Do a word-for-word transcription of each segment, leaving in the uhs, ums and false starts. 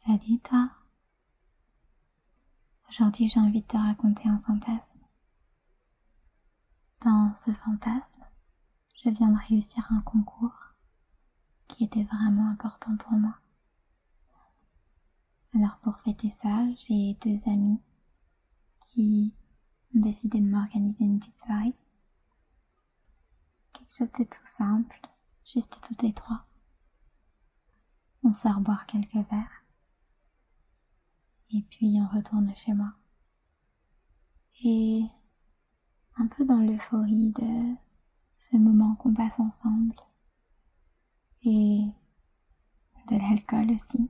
Salut toi. Aujourd'hui j'ai envie de te raconter un fantasme. Dans ce fantasme, je viens de réussir un concours qui était vraiment important pour moi. Alors pour fêter ça, j'ai deux amis qui ont décidé de m'organiser une petite soirée. Quelque chose de tout simple, juste toutes les trois. On sort boire quelques verres. Et puis on retourne chez moi. Et un peu dans l'euphorie de ce moment qu'on passe ensemble. Et de l'alcool aussi.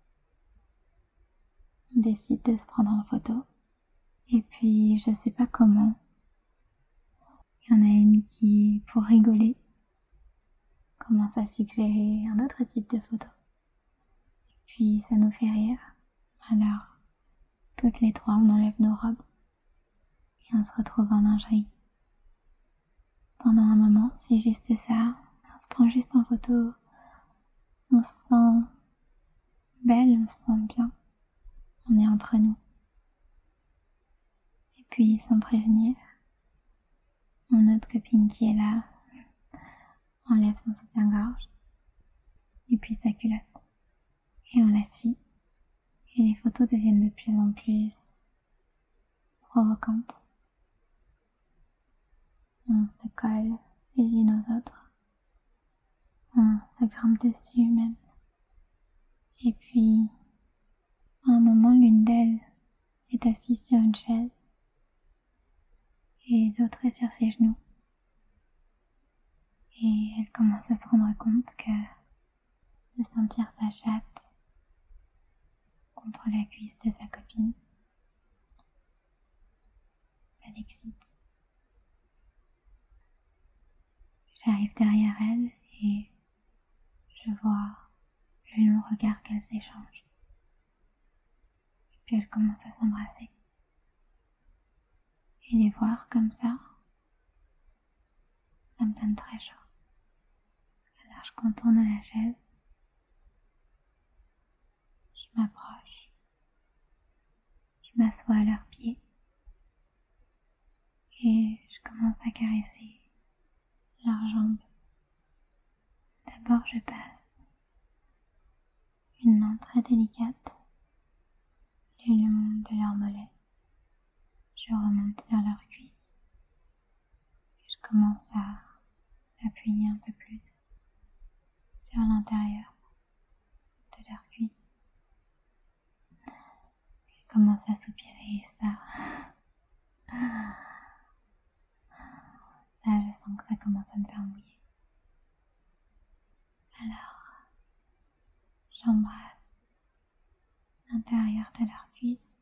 On décide de se prendre en photo. Et puis je sais pas comment. Il y en a une qui, pour rigoler, commence à suggérer un autre type de photo. Et puis ça nous fait rire. Alors, toutes les trois, on enlève nos robes. Et on se retrouve en lingerie. Pendant un moment, c'est juste ça. On se prend juste en photo. On se sent belle, on se sent bien. On est entre nous. Et puis, sans prévenir, mon autre copine qui est là enlève son soutien-gorge. Et puis sa culotte. Et on la suit. Et les photos deviennent de plus en plus provocantes. On se colle les unes aux autres. On se grimpe dessus même. Et puis, à un moment, l'une d'elles est assise sur une chaise et l'autre est sur ses genoux. Et elle commence à se rendre compte que de sentir sa chatte contre la cuisse de sa copine, ça l'excite. J'arrive derrière elle et je vois le long regard qu'elles s'échangent. Et puis elles commencent à s'embrasser. Et les voir comme ça, ça me donne très chaud. Alors je contourne la chaise, je m'approche, je m'assois à leurs pieds et je commence à caresser leurs jambes. D'abord je passe une main très délicate le long de leurs mollets. Je remonte sur leurs cuisses et je commence à appuyer un peu plus sur l'intérieur de leurs cuisses. Elles commencent à soupirer et ça, ça je sens que ça commence à me faire mouiller. Alors, j'embrasse l'intérieur de leurs cuisses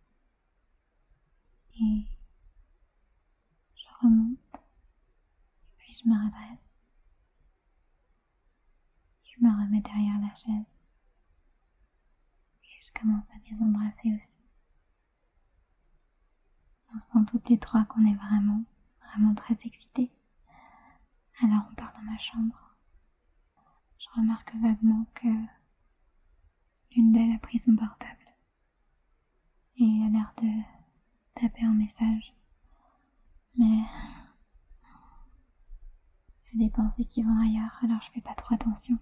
et je remonte et puis je me redresse. Je me remets derrière la chaise et je commence à les embrasser aussi. On sent toutes les trois qu'on est vraiment, vraiment très excités. Alors on part dans ma chambre. Je remarque vaguement que l'une d'elles a pris son portable et a l'air de taper un message. Mais j'ai des pensées qui vont ailleurs, alors je fais pas trop attention.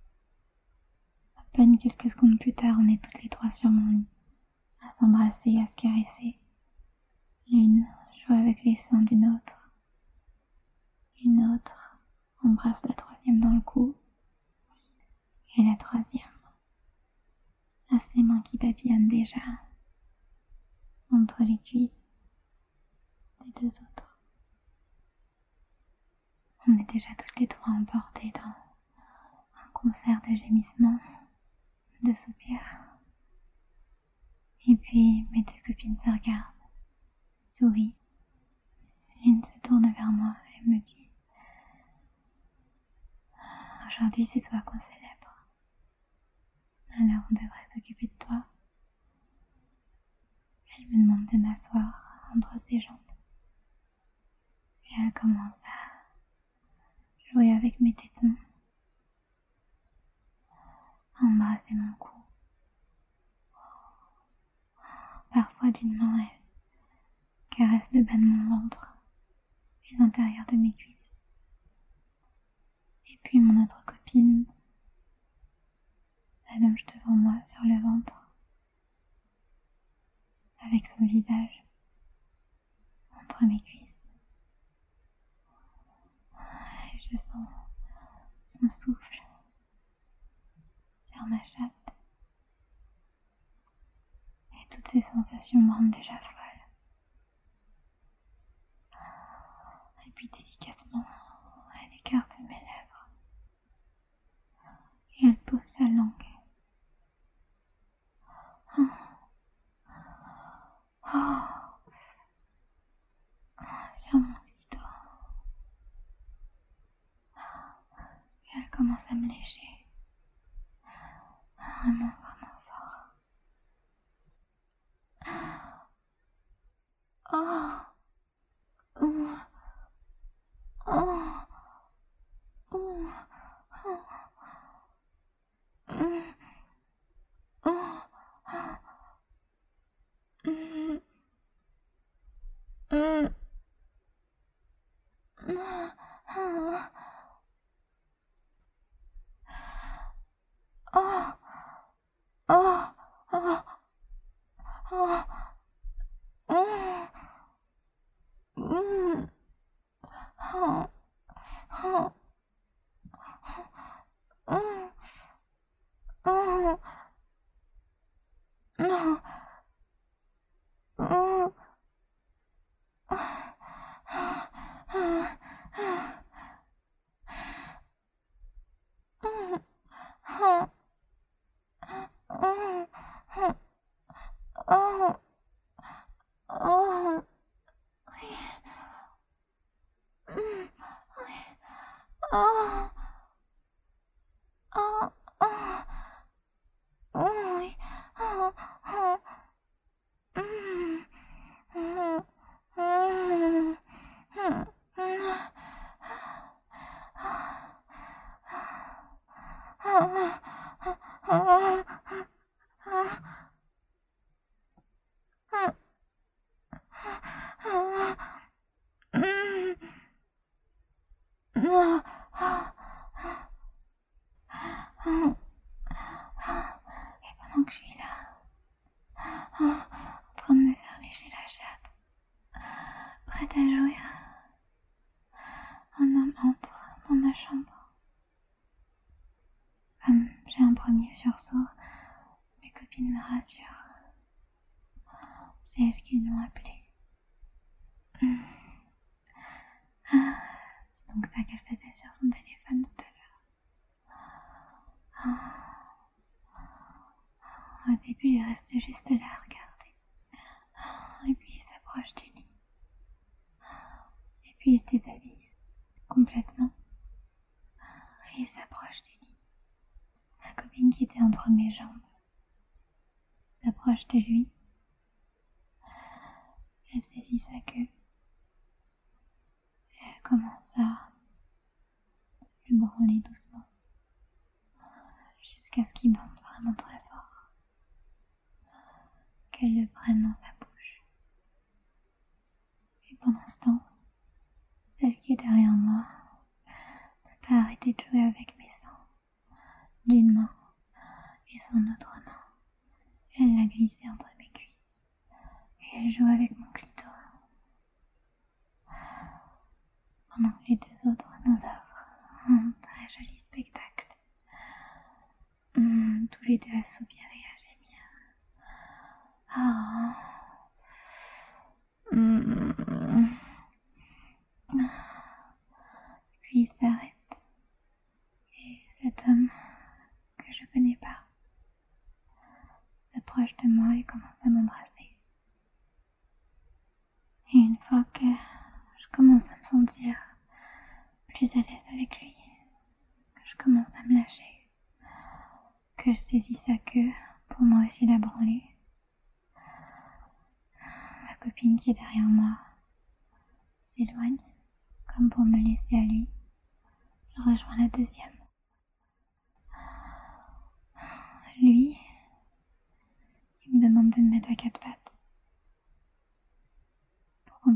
À peine quelques secondes plus tard, on est toutes les trois sur mon lit, à s'embrasser, à se caresser. L'une joue avec les seins d'une autre. Une autre embrasse la troisième dans le cou. Et la troisième a ses mains qui papillonnent déjà entre les cuisses des deux autres. On est déjà toutes les trois emportées dans un concert de gémissements, de soupirs. Et puis mes deux copines se regardent, sourient. L'une se tourne vers moi et me dit « Aujourd'hui c'est toi qu'on célèbre. Alors on devrait s'occuper de toi. » Elle me demande de m'asseoir entre ses jambes. Et elle commence à jouer avec mes tétons, à embrasser mon cou, fois d'une main, elle caresse le bas de mon ventre et l'intérieur de mes cuisses. Et puis mon autre copine s'allonge devant moi sur le ventre, avec son visage entre mes cuisses. Et je sens son souffle sur ma chatte. Et toutes ces sensations me rendent déjà folle. Et puis délicatement, elle écarte mes lèvres. Et elle pose sa langue. Oh. Oh. Sur mon clitoris. Et elle commence à me lécher. Vraiment, vraiment fort. Oh. Oh. Oh. Oh. Oh. Oh. Mm. Mm. Oh. Oh. Oh. Oh. Oh. Oh. Mm. Oh. Oh. Oh. Oh. Non. Oh. Oh. Oh. Oh. Oh. Oh. Oui. Oh. Oh. Mm. Mm. Mm. Mm. Et pendant que je suis là, en train de me faire lécher la chatte, prête à jouir, un homme entre dans ma chambre. Comme j'ai un premier sursaut, mes copines me rassurent. C'est elles qui l'ont appelé. Ah, c'est donc ça qu'elle faisait sur son téléphone tout à l'heure. Oh. Au début, il reste juste là à regarder. Oh. Et puis il s'approche du lit. Oh. Et puis il se déshabille complètement. Oh. Et il s'approche du lit. Ma copine qui était entre mes jambes s'approche de lui. Elle saisit sa queue. Et elle commence à le branler doucement. Jusqu'à ce qu'il bande vraiment très fort. Qu'elle le prenne dans sa bouche. Et pendant ce temps, celle qui est derrière moi n'a pas arrêté de jouer avec mes seins d'une main et son autre main. Elle l'a glissé entre mes cuisses et elle joue avec mon clitoris. Pendant que les deux autres nous offrent un très joli spectacle. Mmh, tous les deux à soupirer et à gémir. Ah. Mmh. Puis il s'arrête et cet homme que je connais pas s'approche de moi et commence à m'embrasser. Et une fois que je commence à me sentir plus à l'aise avec lui, que je commence à me lâcher, que je saisis sa queue pour moi aussi la branler, ma copine qui est derrière moi s'éloigne comme pour me laisser à lui. Il rejoint la deuxième. Lui, il me demande de me mettre à quatre pattes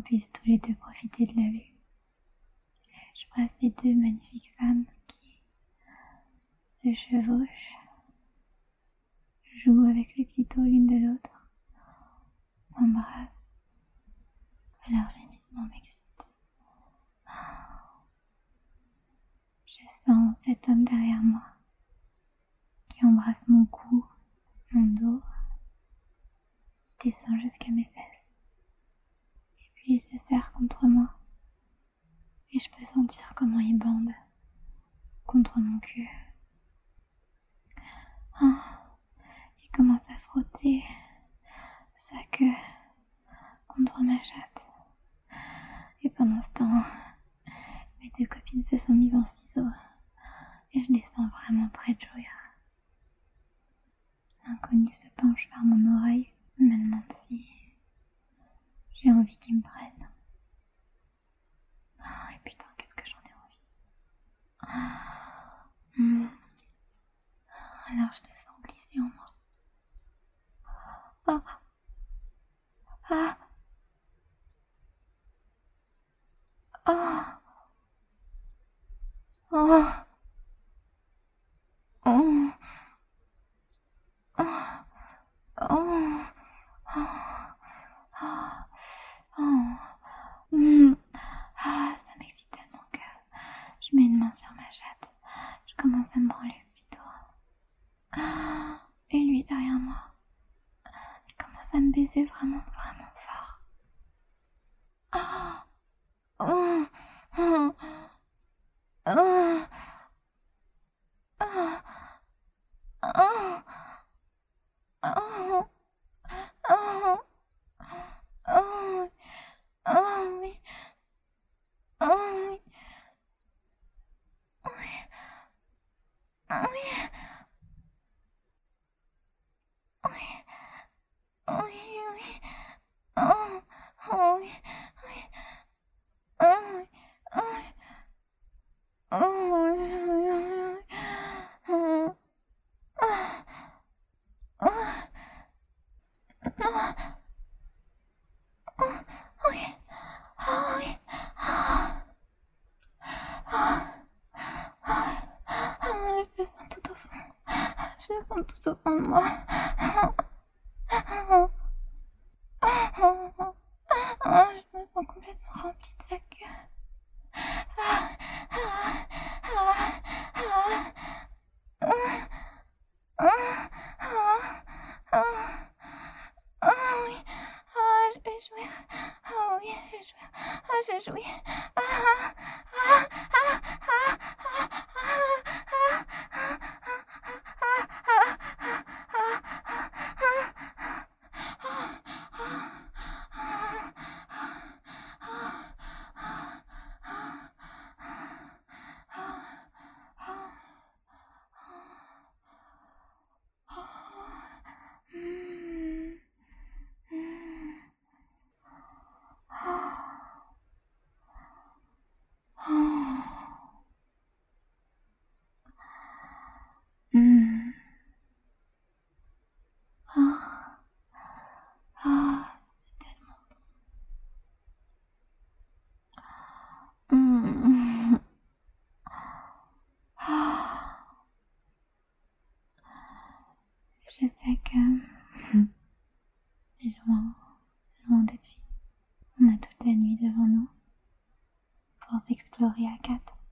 puisse tous les deux profiter de la vue. Je vois ces deux magnifiques femmes qui se chevauchent, jouent avec le clito l'une de l'autre, s'embrassent. Leur gémissement m'excite. Je sens cet homme derrière moi qui embrasse mon cou, mon dos, qui descend jusqu'à mes fesses. Et puis il se serre contre moi et je peux sentir comment il bande contre mon cul. Oh, il commence à frotter sa queue contre ma chatte. Et pendant ce temps, mes deux copines se sont mises en ciseaux et je les sens vraiment près de jouir. L'inconnu se penche vers mon oreille et me demande si j'ai envie qu'il me prenne. Oh, et putain, qu'est-ce que j'en ai envie. Mmh. Alors je le sens glisser en moi. Oh. Ah. Oh. Oh. Oh. Oh. Oh. Oh. Oh. Mmh. Ah, ça m'excite tellement que je mets une main sur ma chatte. Je commence à me branler le clito. Ah. Et lui derrière moi. Il commence à me baiser vraiment, vraiment fort. Ah. Oh. Oh. Oh. Oh. Oh. Oh. Oh. Oh. Oh oui. Oh oui. Oui. Oui. Oui. Oui, oui. Oh. Oh oui. Oui. Oh oui. Oh oui. Oh oui. Oui, oui, oui. Oh. Ah. Ah. Ah. Oh. Oui. Oh oui. Ah. Ah. Ah, je le sens tout au fond. Je le sens tout au fond de moi. Je me sens complètement remplie de sa queue. Ah oui, ah, je vais jouir. Ah oui, je vais jouir. Ah, j'ai joui. Ah, ah, ah, ah, ah, Mmh. Ah, ah, c'est tellement bon. Mmh. Ah. Je sais que c'est loin, loin d'être fini. On a toute la nuit devant nous pour s'explorer à quatre.